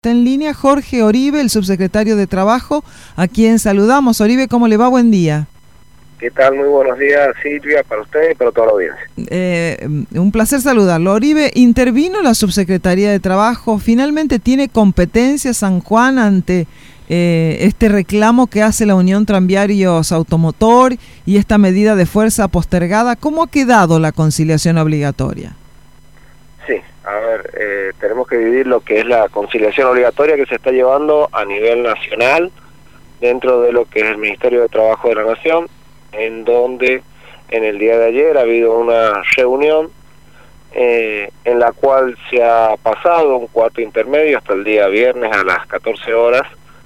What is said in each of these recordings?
está en línea Jorge Oribe, el subsecretario de Trabajo, a quien saludamos. Oribe, ¿cómo le va? Buen día. ¿Qué tal? Muy buenos días, Silvia, para usted y para toda la audiencia. Un placer saludarlo. Oribe, ¿intervino la Subsecretaría de Trabajo? ¿Finalmente tiene competencia San Juan ante este reclamo que hace la Unión Tranviarios Automotor y esta medida de fuerza postergada? ¿Cómo ha quedado la conciliación obligatoria? Sí, a ver, tenemos que dividir lo que es la conciliación obligatoria que se está llevando a nivel nacional dentro de lo que es el Ministerio de Trabajo de la Nación, en donde en el día de ayer ha habido una reunión en la cual se ha pasado un cuarto intermedio hasta el día viernes a las 14 horas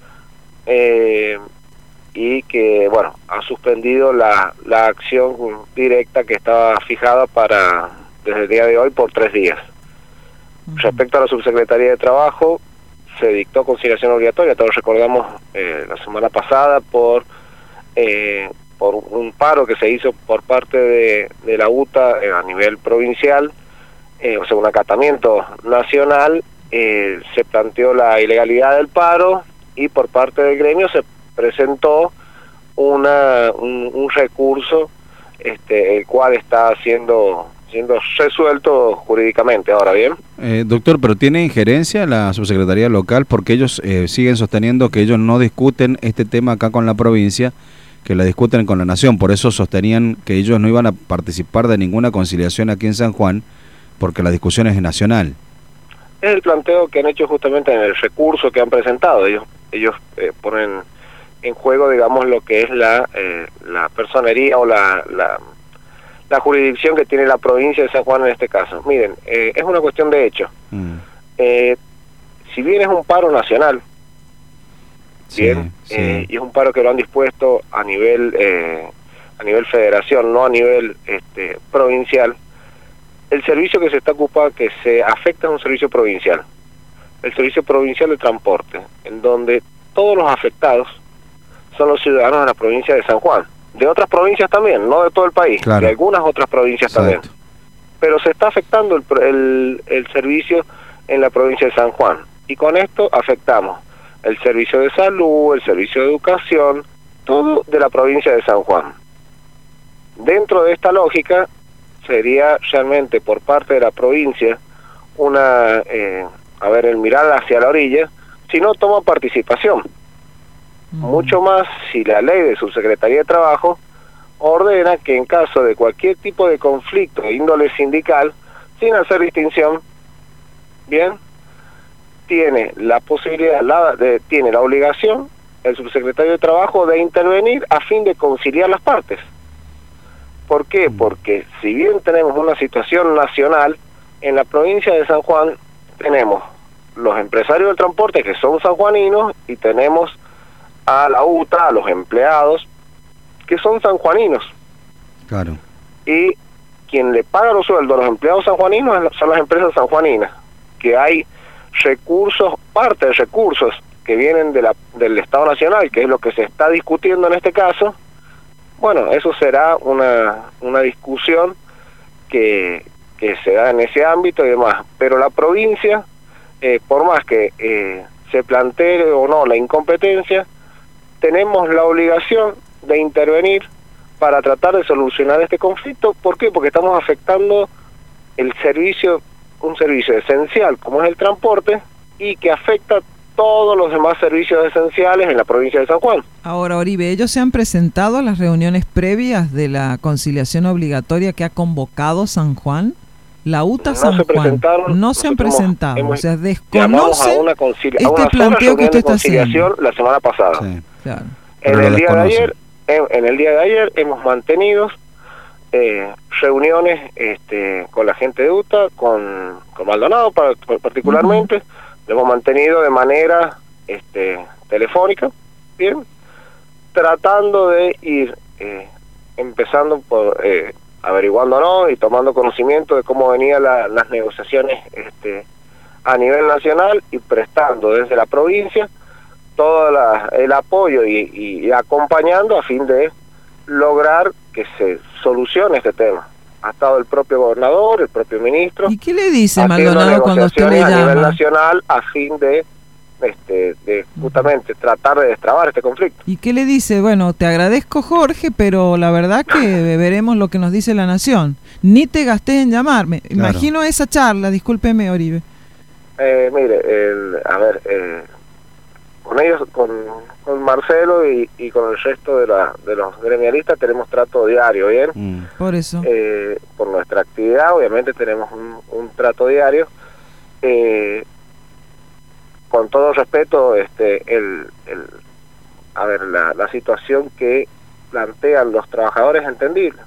y que, bueno, ha suspendido la acción directa que estaba fijada para desde el día de hoy por 3 días. Respecto a la Subsecretaría de Trabajo, se dictó conciliación obligatoria, todos recordamos la semana pasada por un paro que se hizo por parte de la UTA a nivel provincial, o sea, un acatamiento nacional, se planteó la ilegalidad del paro y por parte del gremio se presentó un recurso, el cual está siendo resuelto jurídicamente. Ahora bien, doctor, pero ¿tiene injerencia la subsecretaría local? Porque ellos siguen sosteniendo que ellos no discuten este tema acá con la provincia, que la discuten con la nación. Por eso sostenían que ellos no iban a participar de ninguna conciliación aquí en San Juan, porque la discusión es nacional. Es el planteo que han hecho justamente en el recurso que han presentado. Ellos ponen en juego, digamos, lo que es la personería o la jurisdicción que tiene la provincia de San Juan en este caso. Miren, es una cuestión de hecho. Si bien es un paro nacional, bien, sí. Y es un paro que lo han dispuesto a nivel federación, no a nivel provincial, el servicio que se está ocupando, que se afecta, es un servicio provincial, el servicio provincial de transporte, en donde todos los afectados son los ciudadanos de la provincia de San Juan, de otras provincias también, no de todo el país, claro, de algunas otras provincias. Exacto. También, pero se está afectando el servicio en la provincia de San Juan, y con esto afectamos el servicio de salud, el servicio de educación, todo de la provincia de San Juan. Dentro de esta lógica, sería realmente por parte de la provincia el mirar hacia la orilla, si no toma participación. Mucho más si la ley de Subsecretaría de Trabajo ordena que en caso de cualquier tipo de conflicto de índole sindical, sin hacer distinción, bien, tiene la posibilidad, tiene la obligación el subsecretario de Trabajo de intervenir a fin de conciliar las partes. ¿Por qué? Porque si bien tenemos una situación nacional, en la provincia de San Juan tenemos los empresarios del transporte que son sanjuaninos y tenemos a la UTA, a los empleados que son sanjuaninos. Claro. Y quien le paga los sueldos a los empleados sanjuaninos son las empresas sanjuaninas, que hay recursos, parte de recursos que vienen del Estado Nacional, que es lo que se está discutiendo en este caso. Bueno, eso será una discusión que se da en ese ámbito y demás, pero la provincia, por más que se plantee o no la incompetencia, tenemos la obligación de intervenir para tratar de solucionar este conflicto. ¿Por qué? Porque estamos afectando el servicio, un servicio esencial como es el transporte, y que afecta todos los demás servicios esenciales en la provincia de San Juan. Ahora, Oribe, ¿ellos se han presentado a las reuniones previas de la conciliación obligatoria que ha convocado San Juan? La UTA San Juan no se han presentado, o sea, desconocen este planteo que usted está haciendo. La semana pasada. Sí, claro. En el día de ayer hemos mantenido reuniones con la gente de UTA, con Maldonado particularmente. Lo hemos mantenido de manera telefónica, bien, tratando de ir empezando por averiguando y tomando conocimiento de cómo venían las negociaciones a nivel nacional, y prestando desde la provincia todo el apoyo y acompañando a fin de lograr que se solucione este tema. Ha estado el propio gobernador, el propio ministro. ¿Y qué le dice Maldonado cuando usted le llama? A nivel nacional a fin de de justamente tratar de destrabar este conflicto. ¿Y qué le dice? Bueno, te agradezco, Jorge, pero la verdad que veremos lo que nos dice la Nación. Ni te gastés en llamarme. Claro. Imagino esa charla, discúlpeme, Oribe. Mire, con ellos, con Marcelo y con el resto de los gremialistas tenemos trato diario, ¿bien? Por eso. Por nuestra actividad, obviamente tenemos un trato diario. Con todo respeto, la situación que plantean los trabajadores es entendible.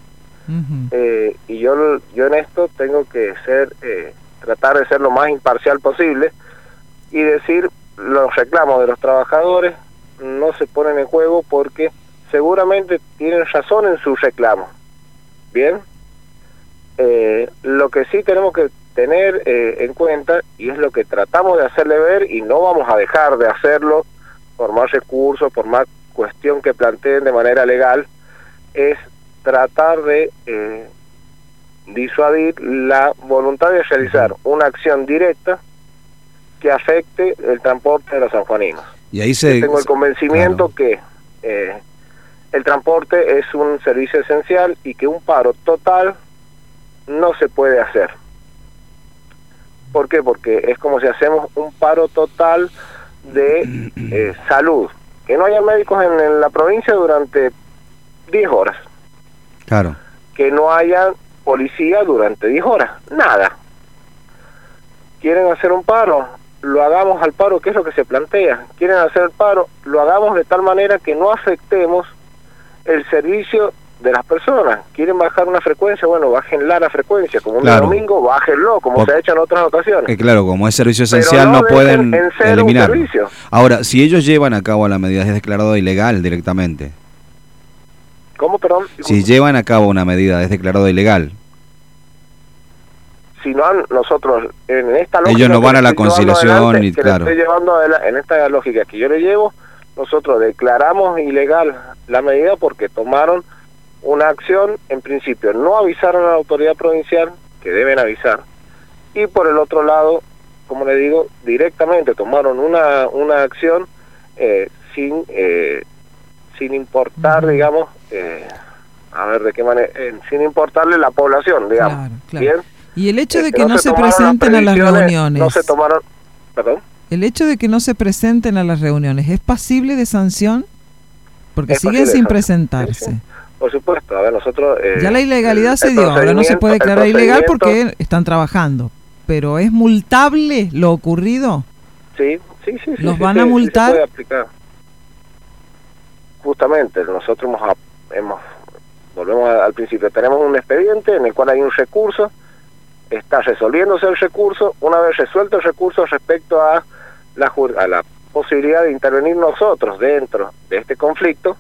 Y yo en esto tengo que tratar de ser lo más imparcial posible y decir, los reclamos de los trabajadores no se ponen en juego porque seguramente tienen razón en sus reclamos. Bien, lo que sí tenemos que tener en cuenta, y es lo que tratamos de hacerle ver, y no vamos a dejar de hacerlo por más recursos, por más cuestión que planteen de manera legal, es tratar de disuadir la voluntad de realizar una acción directa que afecte el transporte de los sanjuaninos. Y ahí tengo el convencimiento que el transporte es un servicio esencial y que un paro total no se puede hacer. ¿Por qué? Porque es como si hacemos un paro total de salud. Que no haya médicos en la provincia durante 10 horas. Claro. Que no haya policía durante 10 horas. Nada. ¿Quieren hacer un paro? Lo hagamos al paro, que es lo que se plantea. ¿Quieren hacer el paro? Lo hagamos de tal manera que no afectemos el servicio de las personas. ¿Quieren bajar una frecuencia? Bueno, bájenla la frecuencia. Como un domingo, bájenlo, como se ha hecho en otras ocasiones. Claro, como es servicio esencial, no pueden eliminarlo. Ahora, si ellos llevan a cabo la medida, es declarado ilegal directamente. ¿Cómo, perdón? Si llevan a cabo una medida, es declarado ilegal. Si no nosotros, en esta lógica... Ellos no van a la conciliación y claro. Estoy llevando en esta lógica que yo le llevo, nosotros declaramos ilegal la medida porque tomaron una acción, en principio no avisaron a la autoridad provincial, que deben avisar, y por el otro lado, como le digo, directamente tomaron una acción sin importar, digamos, de qué manera, sin importarle la población, digamos. Claro, claro. ¿Bien? Y el hecho de que no se presenten a las reuniones. No se tomaron, perdón. El hecho de que no se presenten a las reuniones, ¿es pasible de sanción? Porque siguen sin presentarse. Sí, sí. Por supuesto, a ver, nosotros... ya la ilegalidad se dio, ahora no se puede declarar ilegal porque están trabajando. Pero ¿es multable lo ocurrido? Sí. ¿Los van a multar? Se puede aplicar. Justamente, nosotros volvemos al principio, tenemos un expediente en el cual hay un recurso, está resolviéndose el recurso. Una vez resuelto el recurso respecto a la posibilidad de intervenir nosotros dentro de este conflicto,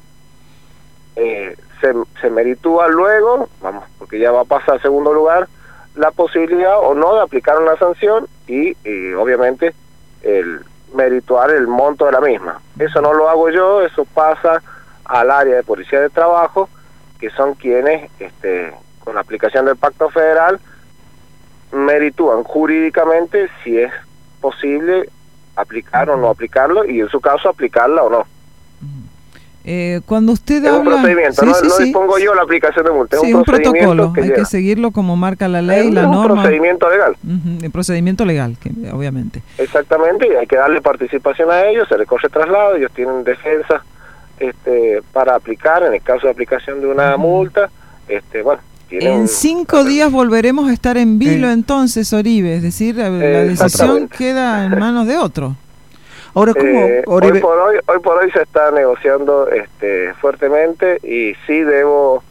se meritúa luego, porque ya va a pasar a segundo lugar, la posibilidad o no de aplicar una sanción y obviamente el merituar el monto de la misma. Eso no lo hago yo, eso pasa al área de policía de trabajo, que son quienes, con la aplicación del pacto federal, meritúan jurídicamente si es posible aplicar o no aplicarlo, y en su caso aplicarla o no. Cuando usted habla... Es un procedimiento, no dispongo yo la aplicación de multa, es un protocolo, hay que seguirlo como marca la ley, la norma. Es un procedimiento legal. El procedimiento legal, que obviamente. Exactamente, y hay que darle participación a ellos, se les corre traslado, ellos tienen defensa para aplicar, en el caso de aplicación de una multa, en 5 días volveremos a estar en vilo entonces, Oribe, es decir, la decisión queda en manos de otro. Ahora, ¿cómo, Oribe? Hoy por hoy se está negociando fuertemente, y sí debo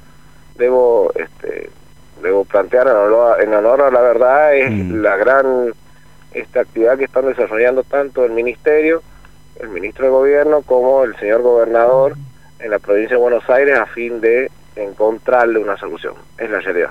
plantear en honor a la verdad, es la gran actividad que están desarrollando tanto el ministerio, el ministro de gobierno, como el señor gobernador en la provincia de Buenos Aires, a fin de encontrarle una solución. Es la realidad.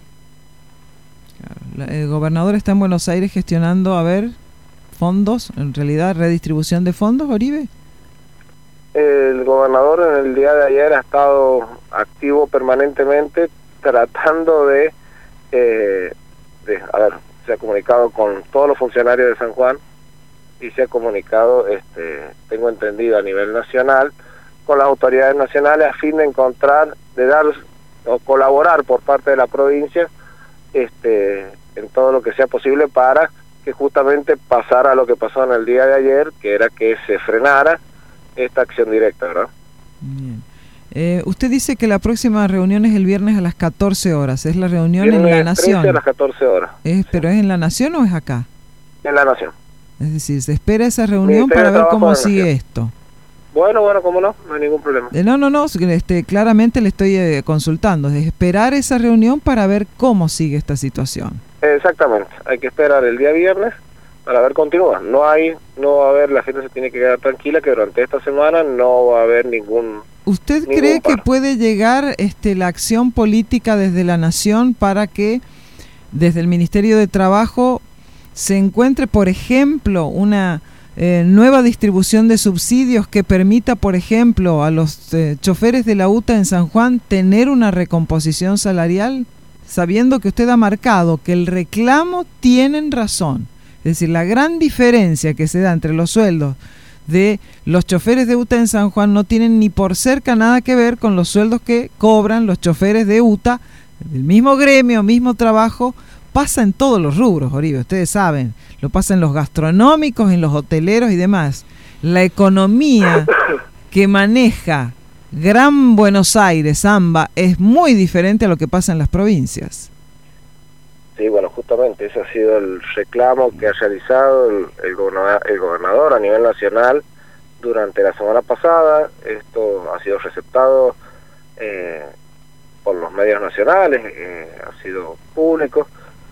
El gobernador está en Buenos Aires gestionando, fondos, en realidad redistribución de fondos, Oribe. El gobernador en el día de ayer ha estado activo permanentemente tratando se ha comunicado con todos los funcionarios de San Juan y se ha comunicado, tengo entendido, a nivel nacional, con las autoridades nacionales a fin de encontrar, de dar o colaborar por parte de la provincia en todo lo que sea posible para que justamente pasara lo que pasó en el día de ayer, que era que se frenara esta acción directa, ¿verdad? Bien. Usted dice que la próxima reunión es el viernes a las 14 horas. ¿Es la reunión Viernes en La Nación? 13 a las 14 horas. ¿Pero es en La Nación o es acá? En La Nación. Es decir, se espera esa reunión Ministerio para de ver Trabajo cómo de la sigue Nación. esto. Bueno, cómo no hay ningún problema. No, claramente le estoy consultando. Es esperar esa reunión para ver cómo sigue esta situación. Exactamente, hay que esperar el día viernes para ver continúa. No va a haber, la gente se tiene que quedar tranquila que durante esta semana no va a haber ningún... ¿Usted ningún cree paro. que puede llegar la acción política desde la Nación para que desde el Ministerio de Trabajo se encuentre, por ejemplo, una nueva distribución de subsidios que permita, por ejemplo, a los choferes de la UTA en San Juan tener una recomposición salarial, sabiendo que usted ha marcado que el reclamo tienen razón? Es decir, la gran diferencia que se da entre los sueldos de los choferes de UTA en San Juan no tienen ni por cerca nada que ver con los sueldos que cobran los choferes de UTA, del mismo gremio, mismo trabajo. Pasa en todos los rubros, Oribe, ustedes saben, lo pasa en los gastronómicos, en los hoteleros y demás. La economía que maneja Gran Buenos Aires, AMBA, es muy diferente a lo que pasa en las provincias. Sí, bueno, justamente ese ha sido el reclamo que ha realizado el gobernador a nivel nacional durante la semana pasada. Esto ha sido receptado por los medios nacionales, ha sido público,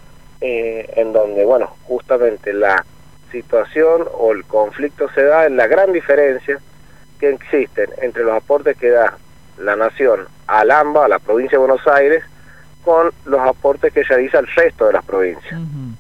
en donde, bueno, justamente la situación o el conflicto se da en la gran diferencia que existen entre los aportes que da la Nación al AMBA, a la provincia de Buenos Aires, con los aportes que realiza el resto de las provincias.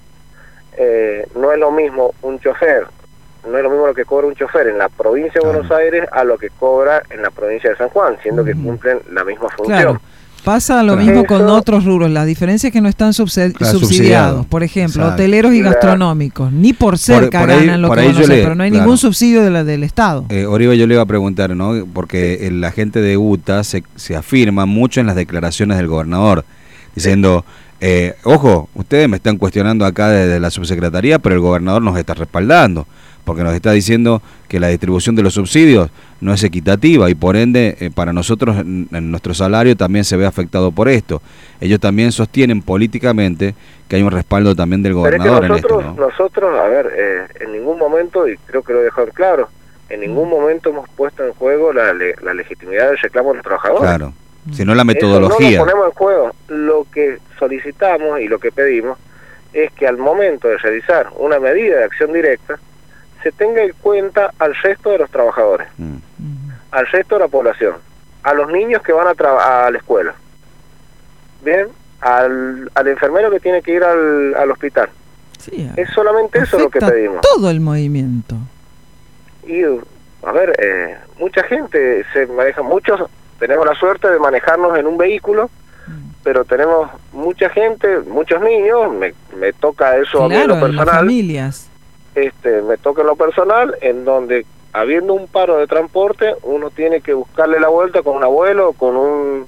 No es lo mismo un chofer, no es lo mismo lo que cobra un chofer en la provincia de Buenos Aires a lo que cobra en la provincia de San Juan, siendo que cumplen la misma función. Claro. Pasa lo mismo con otros rubros. La diferencia es que no están subsidiados. Por ejemplo, hoteleros y gastronómicos. Ni por cerca ganan lo que conocen, pero no hay ningún subsidio del Estado. Oribe, yo le iba a preguntar, ¿no? Porque la gente de UTA se afirma mucho en las declaraciones del gobernador, diciendo, ojo, ustedes me están cuestionando acá desde la subsecretaría, pero el gobernador nos está respaldando, porque nos está diciendo que la distribución de los subsidios no es equitativa y por ende para nosotros en nuestro salario también se ve afectado por esto. Ellos también sostienen políticamente que hay un respaldo también del gobernador. Pero es que en esto, ¿no? Nosotros, a ver, en ningún momento, y creo que lo he dejado claro, en ningún momento hemos puesto en juego la legitimidad del reclamo de los trabajadores. Claro, sino la metodología. Eso no lo ponemos en juego. Lo que solicitamos y lo que pedimos es que al momento de realizar una medida de acción directa se tenga en cuenta al resto de los trabajadores, al resto de la población, a los niños que van a la escuela, bien, al enfermero que tiene que ir al hospital. Sí, es solamente eso lo que pedimos. Todo el movimiento. Y, a ver, mucha gente se maneja, muchos tenemos la suerte de manejarnos en un vehículo, pero tenemos mucha gente, muchos niños, me toca eso, claro, a mí en lo personal. Las familias. Me toca en lo personal, en donde habiendo un paro de transporte, uno tiene que buscarle la vuelta con un abuelo, o con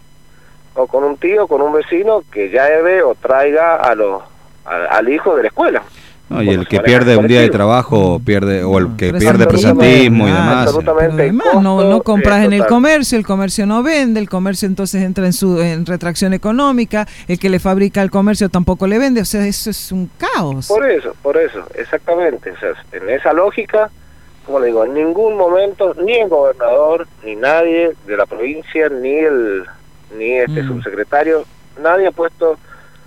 un tío, con un vecino que lleve o traiga al hijo de la escuela. No, y el que pierde un día de trabajo pierde, o el que pierde presentismo y demás. Absolutamente. Además, no compras en el comercio no vende, el comercio entonces entra en retracción económica, el que le fabrica al comercio tampoco le vende, o sea, eso es un caos. Por eso, exactamente. O sea, en esa lógica, como le digo, en ningún momento, ni el gobernador, ni nadie de la provincia, ni el subsecretario, nadie ha puesto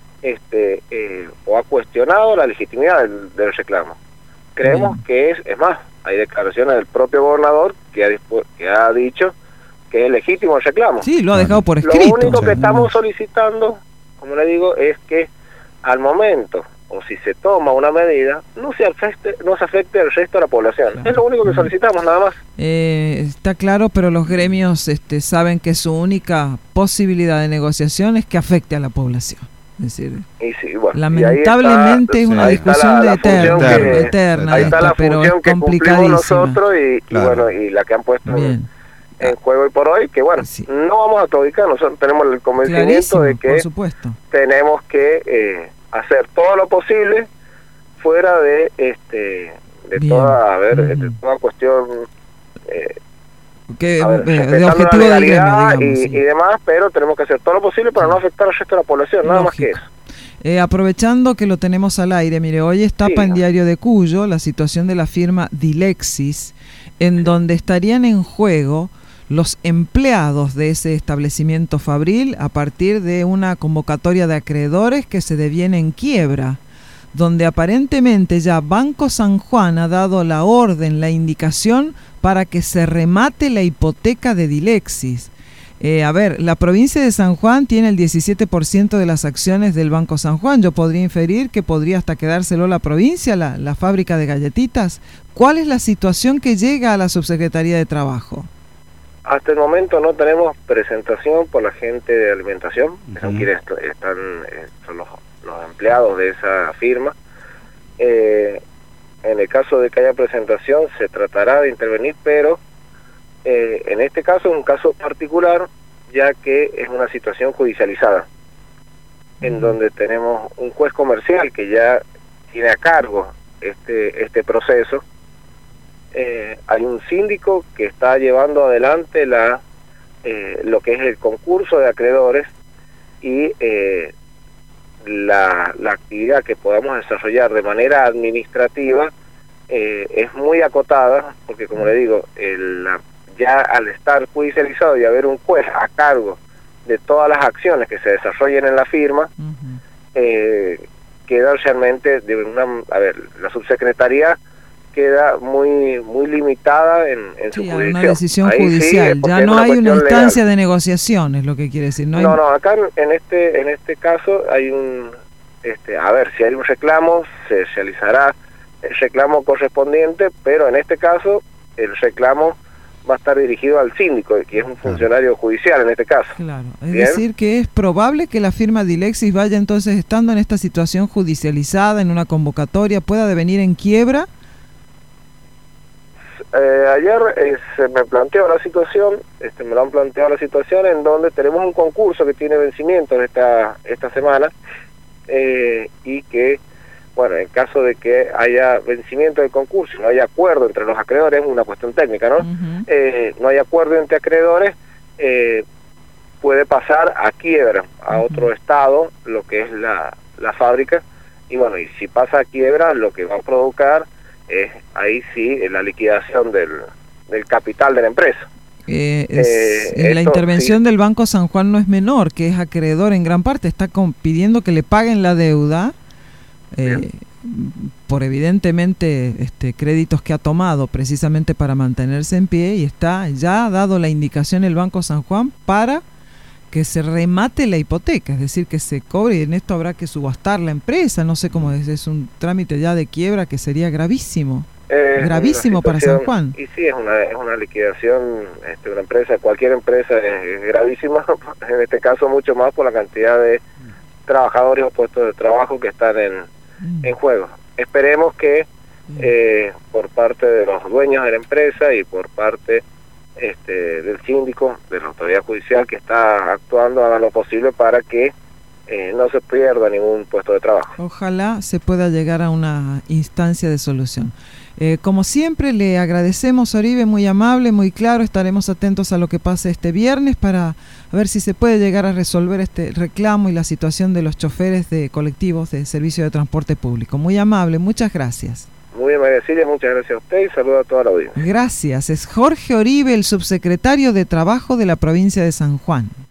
o ha cuestionado la legitimidad del reclamo. Creemos que es más, hay declaraciones del propio gobernador que ha dicho que es legítimo el reclamo. Sí, lo ha dejado por escrito. Lo único que estamos solicitando, como le digo, es que al momento, o si se toma una medida, no se afecte al resto de la población. Claro. Es lo único que solicitamos, nada más. Está claro, pero los gremios saben que su única posibilidad de negociación es que afecte a la población. Es decir, y sí, bueno, lamentablemente es una discusión eterna. Ahí está la función que cumplimos nosotros y bueno, y la que han puesto en juego hoy por hoy, que bueno, no vamos a claudicar. Nosotros tenemos el convencimiento de que tenemos que hacer todo lo posible fuera de toda cuestión de objetivo de legalidad y demás, pero tenemos que hacer todo lo posible para no afectar al resto de la población, nada más que eso. Aprovechando que lo tenemos al aire, mire, hoy está en Diario de Cuyo la situación de la firma Dilexis, en donde estarían en juego los empleados de ese establecimiento fabril a partir de una convocatoria de acreedores que se deviene en quiebra, donde aparentemente ya Banco San Juan ha dado la orden, la indicación para que se remate la hipoteca de Dilexis. La provincia de San Juan tiene el 17% de las acciones del Banco San Juan. Yo podría inferir que podría hasta quedárselo la provincia, la fábrica de galletitas. ¿Cuál es la situación que llega a la Subsecretaría de Trabajo? Hasta el momento no tenemos presentación por la gente de alimentación, que son quienes son los empleados de esa firma. En el caso de que haya presentación se tratará de intervenir, pero en este caso es un caso particular, ya que es una situación judicializada, en donde tenemos un juez comercial que ya tiene a cargo este proceso. Hay un síndico que está llevando adelante lo que es el concurso de acreedores y la actividad que podamos desarrollar de manera administrativa es muy acotada, porque como le digo, ya al estar judicializado y haber un juez a cargo de todas las acciones que se desarrollen en la firma, queda realmente la subsecretaría queda muy limitada en su jurisdicción. Una decisión judicial, ya no hay una instancia legal de negociación, es lo que quiere decir. No, acá en este caso hay si hay un reclamo, se realizará el reclamo correspondiente, pero en este caso el reclamo va a estar dirigido al síndico, que es un funcionario judicial en este caso. Claro, es decir que es probable que la firma Dilexis vaya entonces, estando en esta situación judicializada, en una convocatoria, pueda devenir en quiebra. Ayer se me planteó la situación, me lo han planteado la situación en donde tenemos un concurso que tiene vencimiento esta semana, y que, bueno, en caso de que haya vencimiento del concurso, no haya acuerdo entre los acreedores, es una cuestión técnica, ¿no? No hay acuerdo entre acreedores, puede pasar a quiebra, a otro estado, lo que es la fábrica, y bueno, y si pasa a quiebra, lo que va a provocar ahí sí la liquidación del capital de la empresa. La intervención del Banco San Juan no es menor, que es acreedor en gran parte, está pidiendo que le paguen la deuda por evidentemente créditos que ha tomado precisamente para mantenerse en pie, y ya ha dado la indicación el Banco San Juan para que se remate la hipoteca, es decir, que se cobre, y en esto habrá que subastar la empresa, no sé cómo es un trámite ya de quiebra que sería gravísimo, gravísimo para San Juan. Y sí, es una liquidación, una empresa, cualquier empresa es gravísima, en este caso mucho más por la cantidad de trabajadores o puestos de trabajo que están en juego. Esperemos que por parte de los dueños de la empresa y por parte del síndico, de la autoridad judicial que está actuando, hagan lo posible para que no se pierda ningún puesto de trabajo. Ojalá se pueda llegar a una instancia de solución. Como siempre, le agradecemos, Oribe, muy amable, muy claro. Estaremos atentos a lo que pase este viernes para ver si se puede llegar a resolver este reclamo y la situación de los choferes de colectivos de servicio de transporte público. Muy amable, muchas gracias. Muy bien, María Silvia, muchas gracias a usted y saludo a toda la audiencia. Gracias. Es Jorge Oribe, el subsecretario de Trabajo de la provincia de San Juan.